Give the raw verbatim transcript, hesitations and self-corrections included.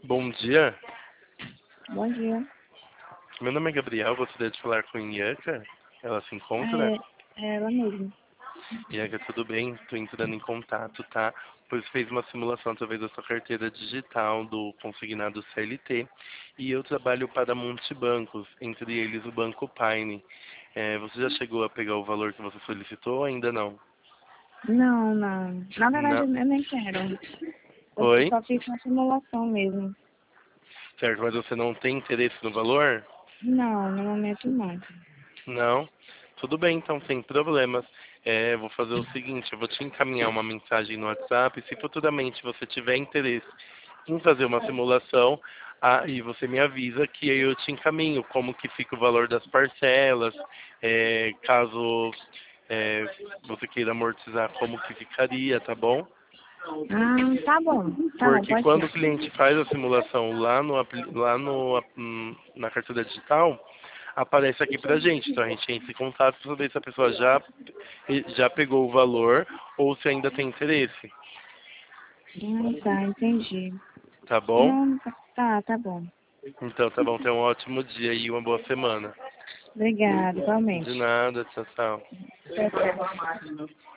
Bom dia, Bom dia. meu nome é Gabriel, gostaria de falar com Inhaca. Ela se Ah, encontra? é, é ela mesmo. Inhaca, tudo bem? Estou entrando em contato, tá? Pois fez uma simulação através da sua carteira digital do consignado C L T e eu trabalho para multibancos, entre eles o Banco Paine. É, você já chegou a pegar o valor que você solicitou ou ainda não? Não, não. Na verdade, Não. eu nem quero. Eu Oi? só fiz uma simulação mesmo. Certo, mas você não tem interesse no valor? Não, no momento não. Não? Tudo bem, então, sem problemas. É, vou fazer o seguinte, eu vou te encaminhar uma mensagem no WhatsApp. Se futuramente você tiver interesse em fazer uma simulação, aí você me avisa que aí eu te encaminho como que fica o valor das parcelas, é, caso é, você queira amortizar, como que ficaria, tá bom? Ah, tá bom. Tá bom, Porque pode quando o ser. cliente faz a simulação lá, no, apli- lá no, hum, na carteira digital, aparece aqui pra gente. Então a gente entra em contato para saber se a pessoa já, já pegou o valor ou se ainda tem interesse. Ah, tá, entendi. Tá bom? Não, tá, tá tá bom. Então tá bom, tenha um ótimo dia e uma boa semana. Obrigada, De igualmente. nada, tchau, tchau. Tchau, tchau.